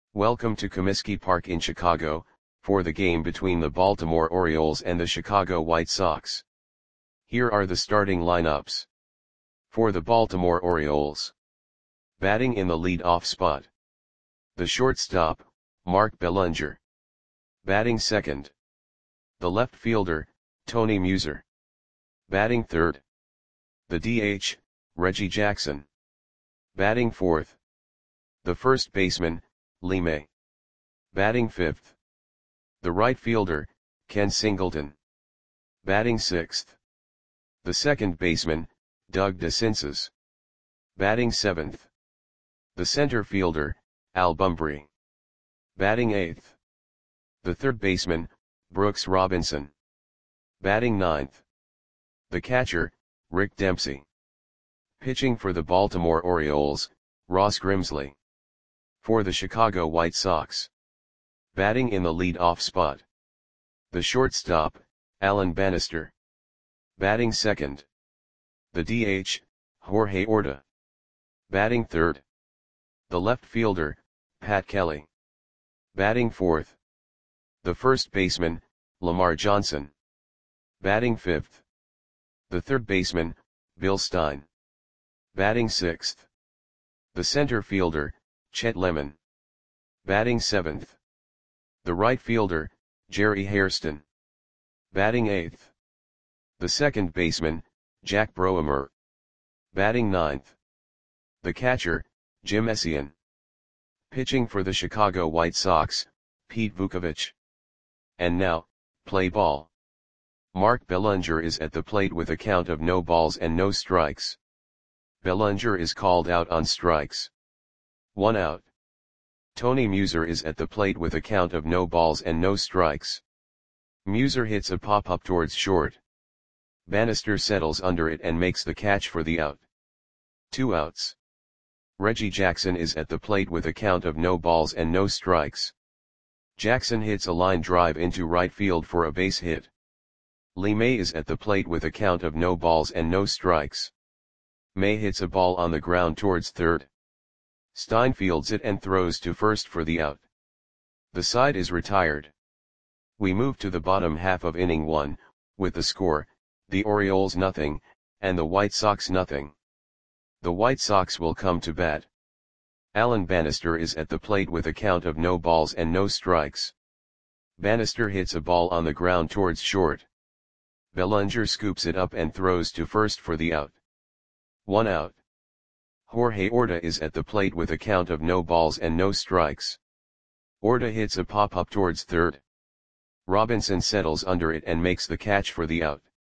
Welcome to Comiskey Park in Chicago, for the game between the Baltimore Orioles and the Chicago White Sox. Here are the starting lineups. For the Baltimore Orioles. Batting in the lead-off spot. The shortstop, Mark Belanger. Batting second. The left fielder, Tony Muser. Batting third. The DH, Reggie Jackson. Batting fourth. The first baseman, Lee May. Batting fifth. The right fielder, Ken Singleton. Batting sixth. The second baseman, Doug DeCinces. Batting seventh. The center fielder, Al Bumbry. Batting eighth. The third baseman, Brooks Robinson. Batting ninth. The catcher, Rick Dempsey. Pitching for the Baltimore Orioles, Ross Grimsley. For the Chicago White Sox. Batting in the lead-off spot. The shortstop, Alan Bannister. Batting second. The DH, Jorge Orta. Batting third. The left fielder, Pat Kelly. Batting fourth. The first baseman, Lamar Johnson. Batting fifth. The third baseman, Bill Stein. Batting sixth. The center fielder, Chet Lemon. Batting seventh. The right fielder, Jerry Hairston. Batting eighth. The second baseman, Jack Broemer. Batting ninth. The catcher, Jim Essien. Pitching for the Chicago White Sox, Pete Vukovich. And now, play ball. Mark Belanger is at the plate with a count of no balls and no strikes. Belanger is called out on strikes. 1 out. Tony Muser is at the plate with a count of no balls and no strikes. Muser hits a pop-up towards short. Bannister settles under it and makes the catch for the out. 2 outs. Reggie Jackson is at the plate with a count of no balls and no strikes. Jackson hits a line drive into right field for a base hit. Lee May is at the plate with a count of no balls and no strikes. May hits a ball on the ground towards third. Stein fields it and throws to first for the out. The side is retired. We move to the bottom half of inning 1, with the score, the Orioles 0, and the White Sox 0. The White Sox will come to bat. Alan Bannister is at the plate with a count of no balls and no strikes. Bannister hits a ball on the ground towards short. Belanger scoops it up and throws to first for the out. 1 out. Jorge Orta is at the plate with a count of no balls and no strikes. Orta hits a pop-up towards third. Robinson settles under it and makes the catch for the out.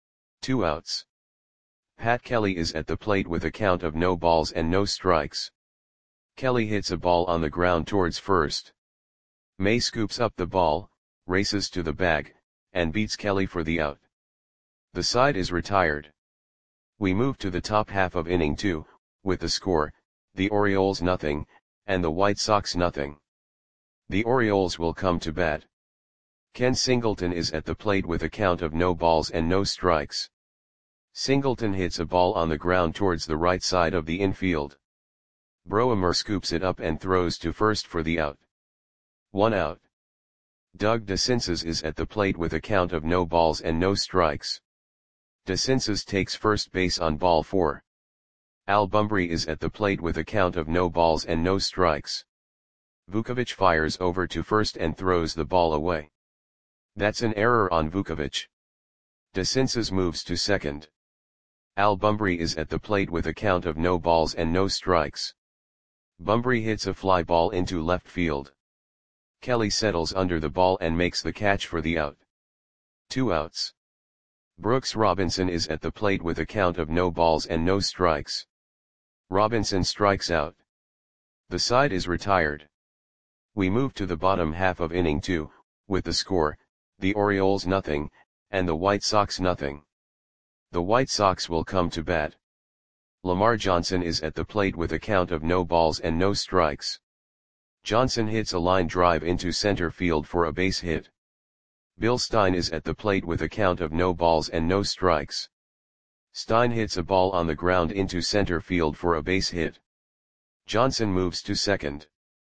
2 outs. Pat Kelly is at the plate with a count of no balls and no strikes. Kelly hits a ball on the ground towards first. May scoops up the ball, races to the bag, and beats Kelly for the out. The side is retired. We move to the top half of inning 2, with the score, the Orioles 0, and the White Sox 0. The Orioles will come to bat. Ken Singleton is at the plate with a count of no balls and no strikes. Singleton hits a ball on the ground towards the right side of the infield. Broemer scoops it up and throws to first for the out. 1 out. Doug DeCinces is at the plate with a count of no balls and no strikes. DeCinces takes first base on ball 4. Al Bumbry is at the plate with a count of no balls and no strikes. Vukovich fires over to first and throws the ball away. That's an error on Vukovich. DeCinces moves to second. Al Bumbry is at the plate with a count of no balls and no strikes. Bumbry hits a fly ball into left field. Kelly settles under the ball and makes the catch for the out. 2 outs. Brooks Robinson is at the plate with a count of no balls and no strikes. Robinson strikes out. The side is retired. We move to the bottom half of inning 2, with the score, the Orioles 0, and the White Sox 0. The White Sox will come to bat. Lamar Johnson is at the plate with a count of no balls and no strikes. Johnson hits a line drive into center field for a base hit. Bill Stein is at the plate with a count of no balls and no strikes. Stein hits a ball on the ground into center field for a base hit. Johnson moves to second.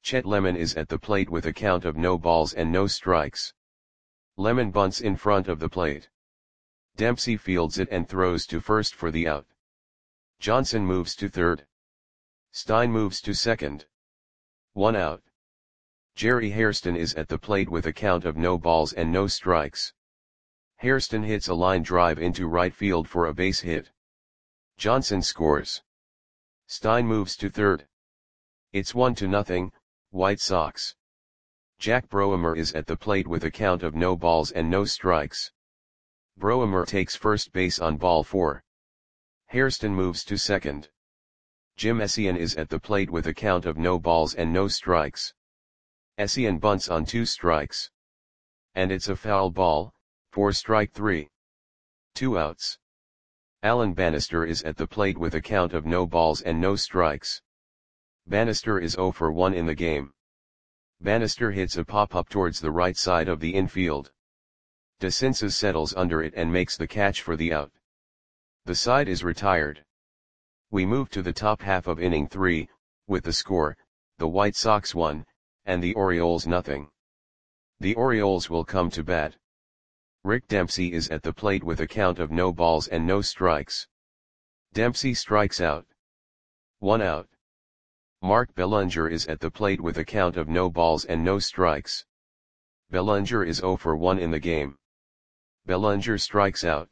Chet Lemon is at the plate with a count of no balls and no strikes. Lemon bunts in front of the plate. Dempsey fields it and throws to first for the out. Johnson moves to third. Stein moves to second. 1 out. Jerry Hairston is at the plate with a count of no balls and no strikes. Hairston hits a line drive into right field for a base hit. Johnson scores. Stein moves to third. It's 1-0, White Sox. Jack Broemer is at the plate with a count of no balls and no strikes. Broemer takes first base on ball 4. Hairston moves to second. Jim Essien is at the plate with a count of no balls and no strikes. Essien bunts on 2 strikes. And it's a foul ball, for strike 3. 2 outs. Alan Bannister is at the plate with a count of no balls and no strikes. Bannister is 0 for 1 in the game. Bannister hits a pop-up towards the right side of the infield. DeCinces settles under it and makes the catch for the out. The side is retired. We move to the top half of inning 3, with the score, the White Sox 1, and the Orioles 0. The Orioles will come to bat. Rick Dempsey is at the plate with a count of no balls and no strikes. Dempsey strikes out. 1 out. Mark Bellinger is at the plate with a count of no balls and no strikes. Bellinger is 0 for 1 in the game. Bellinger strikes out.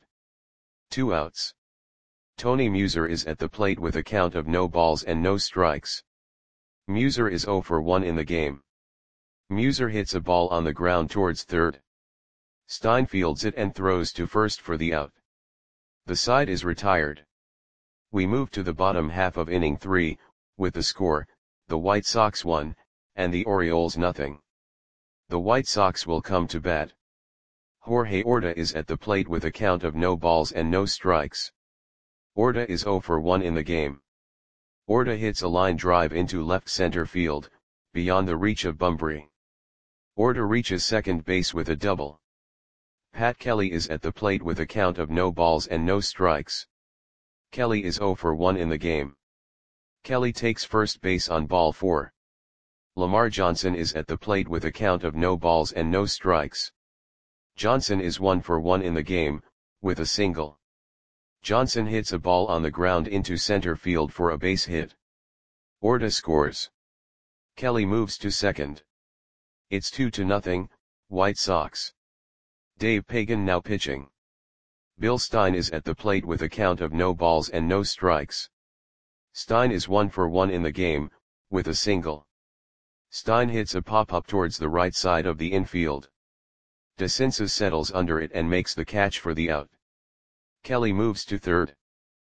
2 outs. Tony Muser is at the plate with a count of no balls and no strikes. Muser is 0 for 1 in the game. Muser hits a ball on the ground towards third. Stein fields it and throws to first for the out. The side is retired. We move to the bottom half of inning 3, with the score, the White Sox 1, and the Orioles 0. The White Sox will come to bat. Jorge Orta is at the plate with a count of no balls and no strikes. Orta is 0 for 1 in the game. Orta hits a line drive into left center field, beyond the reach of Bunbury. Orta reaches second base with a double. Pat Kelly is at the plate with a count of no balls and no strikes. Kelly is 0 for 1 in the game. Kelly takes first base on ball 4. Lamar Johnson is at the plate with a count of no balls and no strikes. Johnson is 1 for 1 in the game, with a single. Johnson hits a ball on the ground into center field for a base hit. Orta scores. Kelly moves to second. It's 2-0, White Sox. Dave Pagan now pitching. Bill Stein is at the plate with a count of no balls and no strikes. Stein is 1 for 1 in the game, with a single. Stein hits a pop-up towards the right side of the infield. DeCinces settles under it and makes the catch for the out. Kelly moves to third.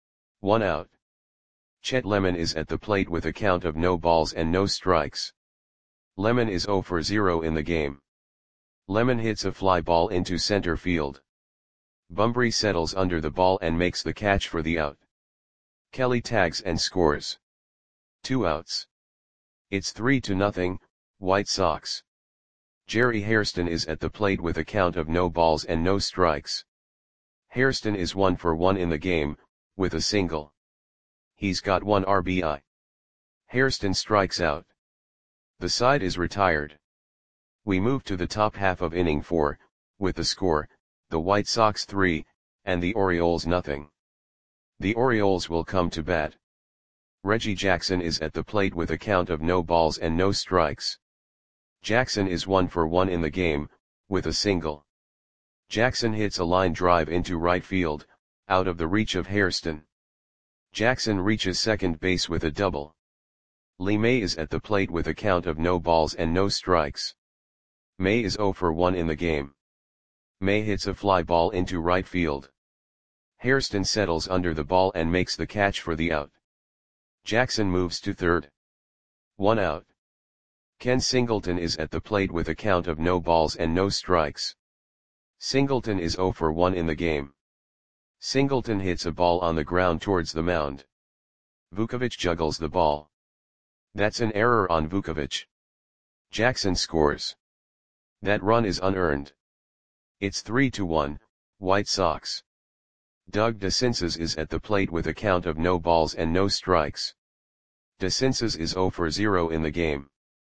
1 out. Chet Lemon is at the plate with a count of no balls and no strikes. Lemon is 0 for 0 in the game. Lemon hits a fly ball into center field. Bunbury settles under the ball and makes the catch for the out. Kelly tags and scores. 2 outs. It's 3-0, White Sox. Jerry Hairston is at the plate with a count of no balls and no strikes. Hairston is 1 for 1 in the game, with a single. He's got 1 RBI. Hairston strikes out. The side is retired. We move to the top half of inning 4, with the score, the White Sox 3, and the Orioles 0. The Orioles will come to bat. Reggie Jackson is at the plate with a count of no balls and no strikes. Jackson is 1 for 1 in the game, with a single. Jackson hits a line drive into right field, out of the reach of Hairston. Jackson reaches second base with a double. Lee May is at the plate with a count of no balls and no strikes. May is 0 for 1 in the game. May hits a fly ball into right field. Hairston settles under the ball and makes the catch for the out. Jackson moves to third. 1 out. Ken Singleton is at the plate with a count of no balls and no strikes. Singleton is 0 for 1 in the game. Singleton hits a ball on the ground towards the mound. Vukovich juggles the ball. That's an error on Vukovich. Jackson scores. That run is unearned. It's 3-1, White Sox. Doug DeCinces is at the plate with a count of no balls and no strikes. DeCinces is 0 for 0 in the game.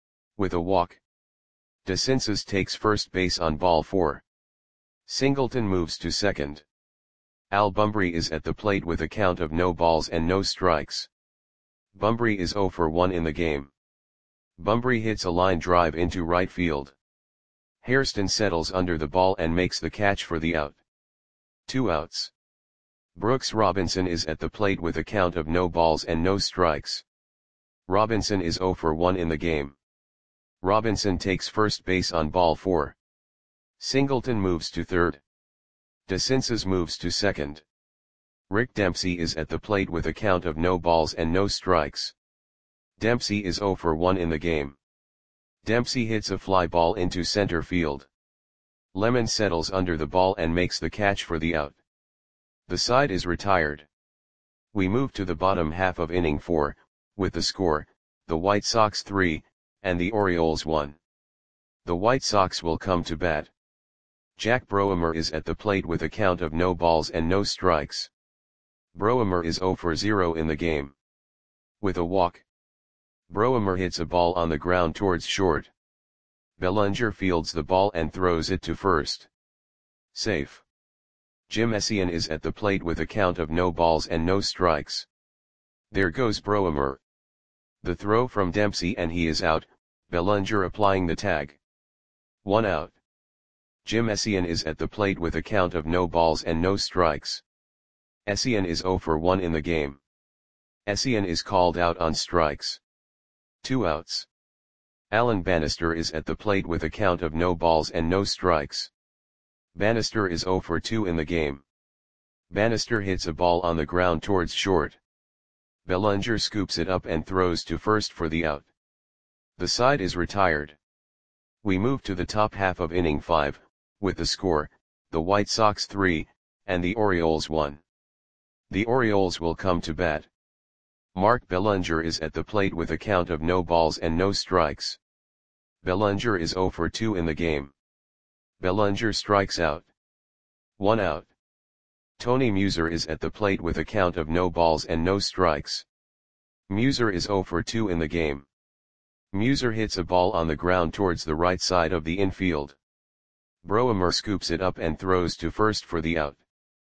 with a walk. DeCinces takes first base on ball 4. Singleton moves to second. Al Bumbry is at the plate with a count of no balls and no strikes. Bumbry is 0 for 1 in the game. Bumbry hits a line drive into right field. Hairston settles under the ball and makes the catch for the out. 2 outs. Brooks Robinson is at the plate with a count of no balls and no strikes. Robinson is 0 for 1 in the game. Robinson takes first base on ball 4. Singleton moves to third. DeCinces moves to second. Rick Dempsey is at the plate with a count of no balls and no strikes. Dempsey is 0 for 1 in the game. Dempsey hits a fly ball into center field. Lemon settles under the ball and makes the catch for the out. The side is retired. We move to the bottom half of inning 4, with the score, the White Sox 3, and the Orioles 1. The White Sox will come to bat. Jack Broemer is at the plate with a count of no balls and no strikes. Broemer is 0 for 0 in the game. With a walk. Broemer hits a ball on the ground towards short. Bellinger fields the ball and throws it to first. Safe. Jim Essien is at the plate with a count of no balls and no strikes. There goes Broemer. The throw from Dempsey and he is out, Bellinger applying the tag. 1 out. Jim Essien is at the plate with a count of no balls and no strikes. Essien is 0 for 1 in the game. Essien is called out on strikes. 2 outs. Alan Bannister is at the plate with a count of no balls and no strikes. Bannister is 0 for 2 in the game. Bannister hits a ball on the ground towards short. Bellinger scoops it up and throws to first for the out. The side is retired. We move to the top half of inning 5, with the score, the White Sox 3, and the Orioles 1. The Orioles will come to bat. Mark Bellinger is at the plate with a count of no balls and no strikes. Bellinger is 0 for 2 in the game. Bellinger strikes out. 1 out. Tony Muser is at the plate with a count of no balls and no strikes. Muser is 0 for 2 in the game. Muser hits a ball on the ground towards the right side of the infield. Broemer scoops it up and throws to first for the out.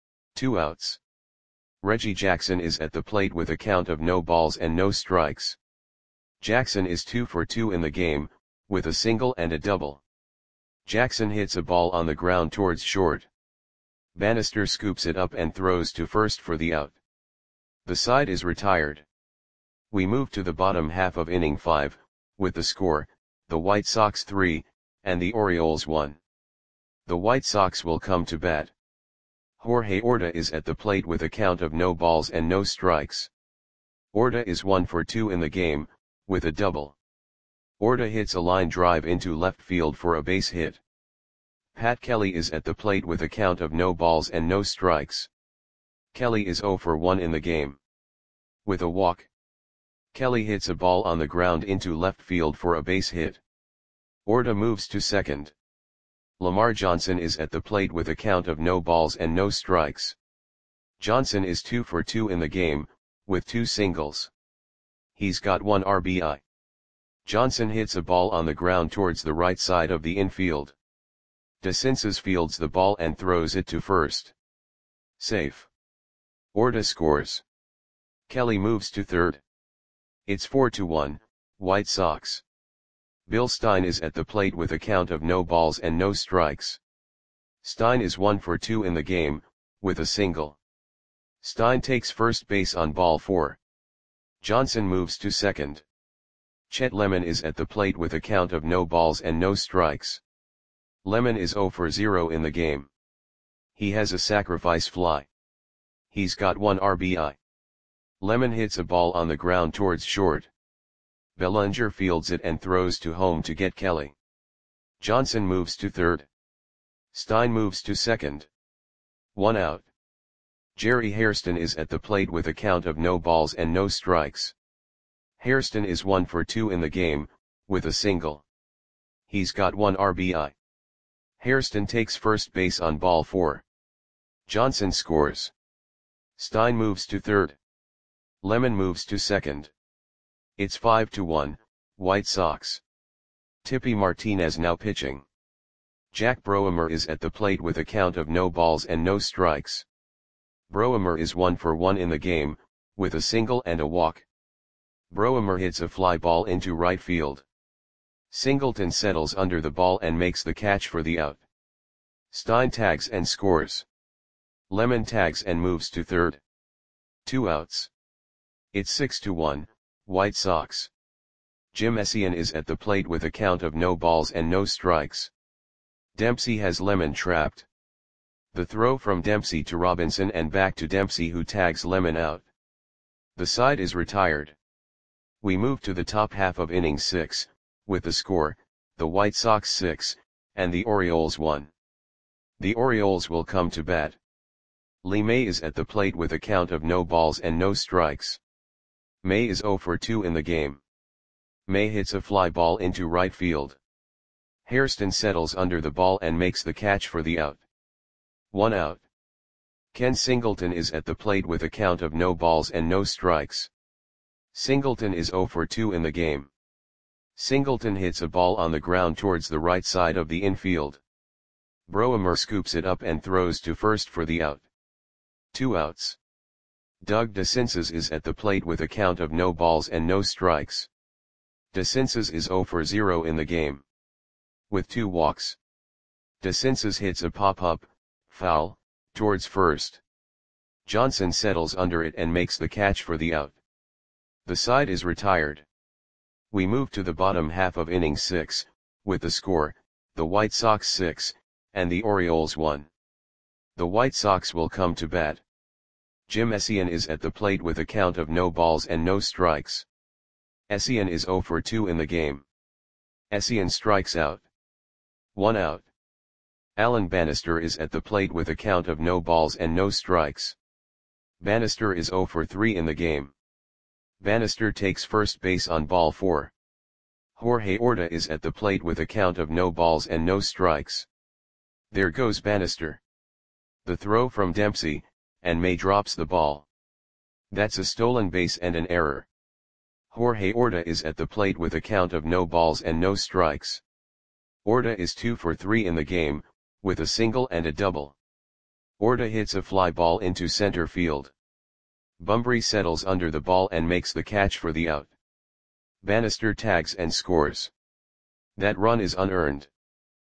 2 outs. Reggie Jackson is at the plate with a count of no balls and no strikes. Jackson is 2 for 2 in the game, with a single and a double. Jackson hits a ball on the ground towards short. Bannister scoops it up and throws to first for the out. The side is retired. We move to the bottom half of inning 5, with the score, the White Sox 3, and the Orioles 1. The White Sox will come to bat. Jorge Orta is at the plate with a count of no balls and no strikes. Orta is 1 for 2 in the game, with a double. Orta hits a line drive into left field for a base hit. Pat Kelly is at the plate with a count of no balls and no strikes. Kelly is 0 for 1 in the game. With a walk. Kelly hits a ball on the ground into left field for a base hit. Orta moves to second. Lamar Johnson is at the plate with a count of no balls and no strikes. Johnson is 2 for 2 in the game, with 2 singles. He's got 1 RBI. Johnson hits a ball on the ground towards the right side of the infield. DeCinces fields the ball and throws it to first. Safe. Orta scores. Kelly moves to third. It's 4-1, White Sox. Bill Stein is at the plate with a count of no balls and no strikes. Stein is 1 for 2 in the game, with a single. Stein takes first base on ball 4. Johnson moves to second. Chet Lemon is at the plate with a count of no balls and no strikes. Lemon is 0 for 0 in the game. He has a sacrifice fly. He's got 1 RBI. Lemon hits a ball on the ground towards short. Bellinger fields it and throws to home to get Kelly. Johnson moves to third. Stein moves to second. 1 out. Jerry Hairston is at the plate with a count of no balls and no strikes. Hairston is 1 for 2 in the game, with a single. He's got 1 RBI. Hairston takes first base on ball 4. Johnson scores. Stein moves to third. Lemon moves to second. It's 5-1, White Sox. Tippy Martinez now pitching. Jack Broemer is at the plate with a count of no balls and no strikes. Broemer is 1 for 1 in the game, with a single and a walk. Broemer hits a fly ball into right field. Singleton settles under the ball and makes the catch for the out. Stein tags and scores. Lemon tags and moves to third. 2 outs. It's 6-1, White Sox. Jim Essien is at the plate with a count of no balls and no strikes. Dempsey has Lemon trapped. The throw from Dempsey to Robinson and back to Dempsey, who tags Lemon out. The side is retired. We move to the top half of inning 6, with the score, the White Sox 6, and the Orioles 1. The Orioles will come to bat. Lee May is at the plate with a count of no balls and no strikes. May is 0 for 2 in the game. May hits a fly ball into right field. Hairston settles under the ball and makes the catch for the out. 1 out. Ken Singleton is at the plate with a count of no balls and no strikes. Singleton is 0 for 2 in the game. Singleton hits a ball on the ground towards the right side of the infield. Broemer scoops it up and throws to first for the out. 2 outs. Doug DeCinces is at the plate with a count of no balls and no strikes. DeCinces is 0 for 0 in the game. With 2 walks. DeCinces hits a pop-up, foul, towards first. Johnson settles under it and makes the catch for the out. The side is retired. We move to the bottom half of inning 6, with the score, the White Sox 6, and the Orioles 1. The White Sox will come to bat. Jim Essien is at the plate with a count of no balls and no strikes. Essien is 0 for 2 in the game. Essien strikes out. 1 out. Alan Bannister is at the plate with a count of no balls and no strikes. Bannister is 0 for 3 in the game. Bannister takes first base on ball 4. Jorge Orta is at the plate with a count of no balls and no strikes. There goes Bannister. The throw from Dempsey, and May drops the ball. That's a stolen base and an error. Jorge Orta is at the plate with a count of no balls and no strikes. Orta is 2 for 3 in the game, with a single and a double. Orta hits a fly ball into center field. Bunbury settles under the ball and makes the catch for the out. Bannister tags and scores. That run is unearned.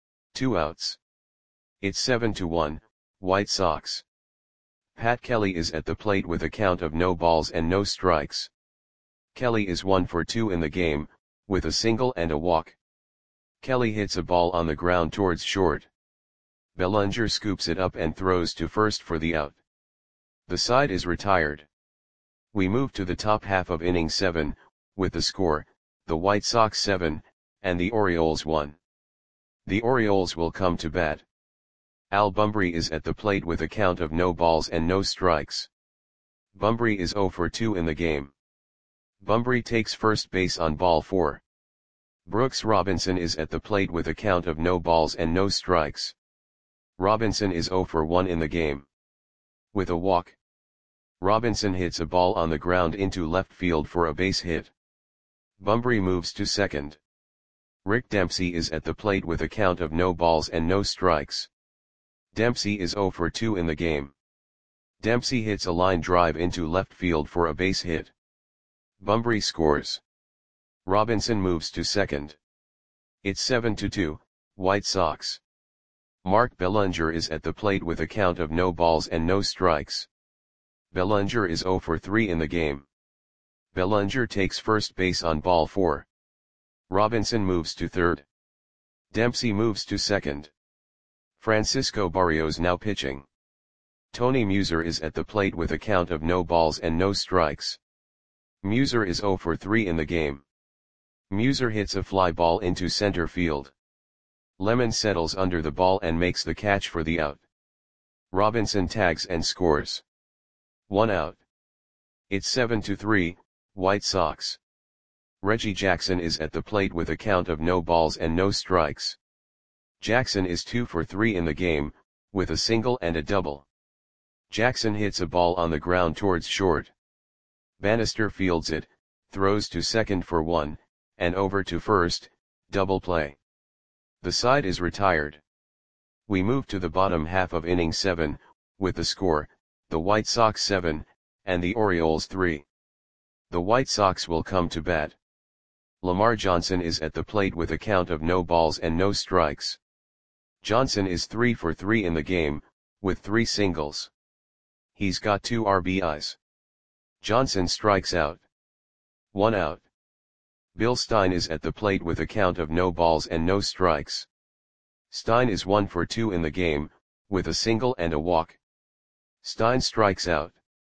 2 outs. It's 7-1, White Sox. Pat Kelly is at the plate with a count of no balls and no strikes. Kelly is 1 for 2 in the game, with a single and a walk. Kelly hits a ball on the ground towards short. Bellinger scoops it up and throws to first for the out. The side is retired. We move to the top half of inning 7, with the score, the White Sox 7, and the Orioles 1. The Orioles will come to bat. Al Bunbury is at the plate with a count of no balls and no strikes. Bunbury is 0 for 2 in the game. Bunbury takes first base on ball 4. Brooks Robinson is at the plate with a count of no balls and no strikes. Robinson is 0 for 1 in the game. With a walk. Robinson hits a ball on the ground into left field for a base hit. Bunbury moves to second. Rick Dempsey is at the plate with a count of no balls and no strikes. Dempsey is 0 for 2 in the game. Dempsey hits a line drive into left field for a base hit. Bunbury scores. Robinson moves to second. It's 7-2, White Sox. Mark Bellinger is at the plate with a count of no balls and no strikes. Bellinger is 0 for 3 in the game. Bellinger takes first base on ball 4. Robinson moves to third. Dempsey moves to second. Francisco Barrios now pitching. Tony Muser is at the plate with a count of no balls and no strikes. Muser is 0 for 3 in the game. Muser hits a fly ball into center field. Lemon settles under the ball and makes the catch for the out. Robinson tags and scores. 1 out. It's 7-3, White Sox. Reggie Jackson is at the plate with a count of no balls and no strikes. Jackson is 2 for 3 in the game, with a single and a double. Jackson hits a ball on the ground towards short. Bannister fields it, throws to second for 1, and over to first, Double play. The side is retired. We move to the bottom half of inning 7, with the score, the White Sox 7, and the Orioles 3. The White Sox will come to bat. Lamar Johnson is at the plate with a count of no balls and no strikes. Johnson is 3 for 3 in the game, with 3 singles. He's got 2 RBIs. Johnson strikes out. 1 out. Bill Stein is at the plate with a count of no balls and no strikes. Stein is 1 for 2 in the game, with a single and a walk. Stein strikes out.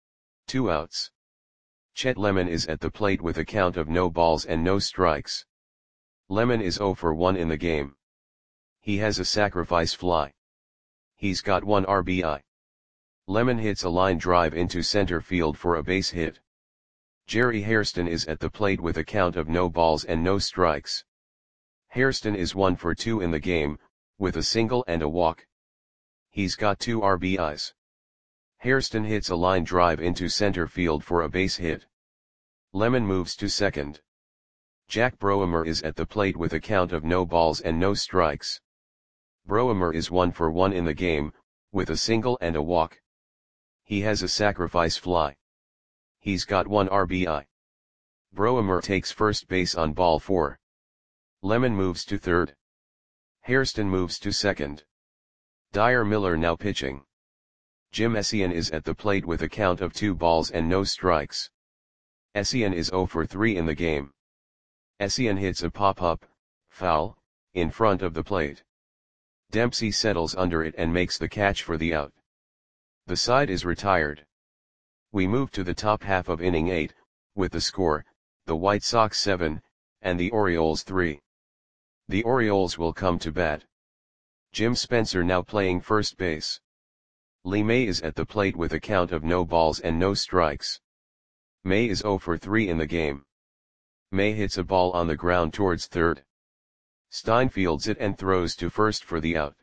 2 outs. Chet Lemon is at the plate with a count of no balls and no strikes. Lemon is 0 for 1 in the game. He has a sacrifice fly. He's got 1 RBI. Lemon hits a line drive into center field for a base hit. Jerry Hairston is at the plate with a count of no balls and no strikes. Hairston is 1 for 2 in the game, with a single and a walk. He's got 2 RBIs. Hairston hits a line drive into center field for a base hit. Lemon moves to second. Jack Broemer is at the plate with a count of no balls and no strikes. Broemer is 1 for 1 in the game, with a single and a walk. He has a sacrifice fly. He's got 1 RBI. Broemer takes first base on ball 4. Lemon moves to third. Hairston moves to second. Dyer Miller now pitching. Jim Essien is at the plate with a count of 2 balls and no strikes. Essien is 0 for 3 in the game. Essien hits a pop-up, foul, in front of the plate. Dempsey settles under it and makes the catch for the out. The side is retired. We move to the top half of inning 8, with the score, the White Sox 7, and the Orioles 3. The Orioles will come to bat. Jim Spencer now playing first base. Lee May is at the plate with a count of no balls and no strikes. May is 0 for 3 in the game. May hits a ball on the ground towards third. Stein fields it and throws to first for the out.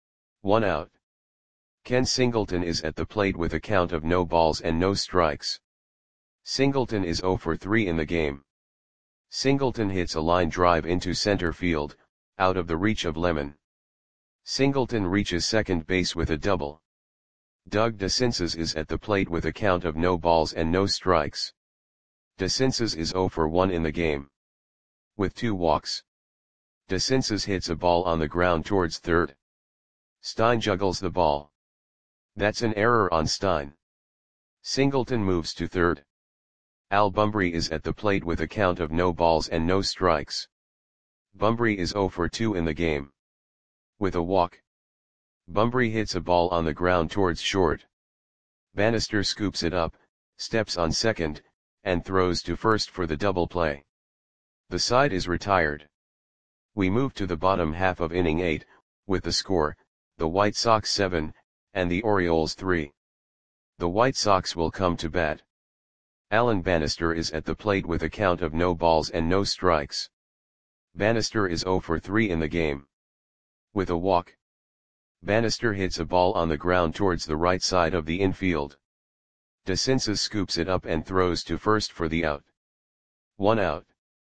1 out. Ken Singleton is at the plate with a count of no balls and no strikes. Singleton is 0 for 3 in the game. Singleton hits a line drive into center field, out of the reach of Lemon. Singleton reaches second base with a double. Doug DeCinces is at the plate with a count of no balls and no strikes. DeCinces is 0 for 1 in the game. With 2 walks. DeCinces hits a ball on the ground towards third. Stein juggles the ball. That's an error on Stein. Singleton moves to third. Al Bumbry is at the plate with a count of no balls and no strikes. Bumbry is 0 for 2 in the game. With a walk. Bumbry hits a ball on the ground towards short. Bannister scoops it up, steps on second, and throws to first for the double play. The side is retired. We move to the bottom half of inning 8, with the score, the White Sox 7, and the Orioles 3. The White Sox will come to bat. Alan Bannister is at the plate with a count of no balls and no strikes. Bannister is 0 for 3 in the game. With a walk. Bannister hits a ball on the ground towards the right side of the infield. DeCinces scoops it up and throws to first for the out. 1 out.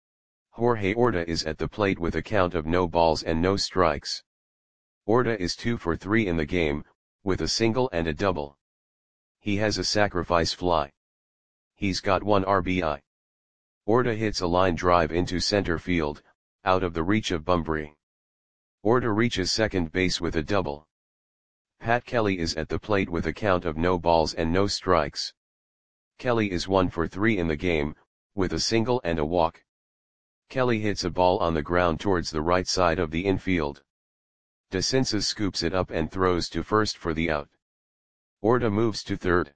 Jorge Orta is at the plate with a count of no balls and no strikes. Orta is 2 for 3 in the game, with a single and a double. He has a sacrifice fly. He's got 1 RBI. Orta hits a line drive into center field, out of the reach of Bumbry. Orta reaches second base with a double. Pat Kelly is at the plate with a count of no balls and no strikes. Kelly is 1 for 3 in the game, with a single and a walk. Kelly hits a ball on the ground towards the right side of the infield. DeCinces scoops it up and throws to first for the out. Orta moves to third.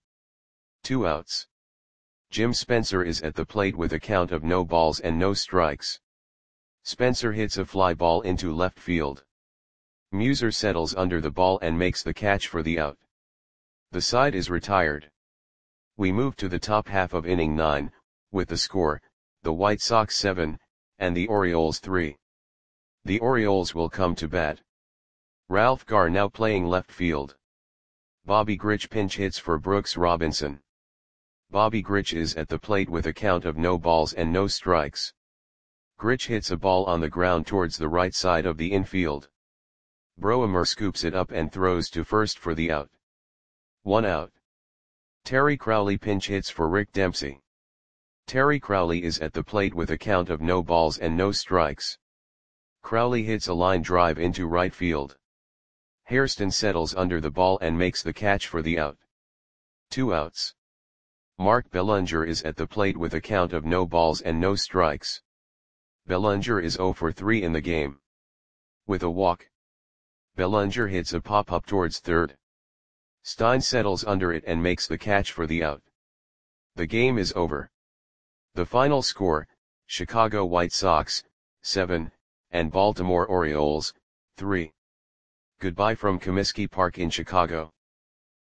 2 outs. Jim Spencer is at the plate with a count of no balls and no strikes. Spencer hits a fly ball into left field. Muser settles under the ball and makes the catch for the out. The side is retired. We move to the top half of inning 9, with the score, the White Sox 7, and the Orioles 3. The Orioles will come to bat. Ralph Garr now playing left field. Bobby Grich pinch hits for Brooks Robinson. Bobby Grich is at the plate with a count of no balls and no strikes. Grich hits a ball on the ground towards the right side of the infield. Broemer scoops it up and throws to first for the out. 1 out. Terry Crowley pinch hits for Rick Dempsey. Terry Crowley is at the plate with a count of no balls and no strikes. Crowley hits a line drive into right field. Hairston settles under the ball and makes the catch for the out. 2 outs. Mark Bellinger is at the plate with a count of no balls and no strikes. Bellinger is 0 for 3 in the game. With a walk, Bellinger hits a pop-up towards third. Stein settles under it and makes the catch for the out. The game is over. The final score, Chicago White Sox, 7, and Baltimore Orioles, 3. Goodbye from Comiskey Park in Chicago.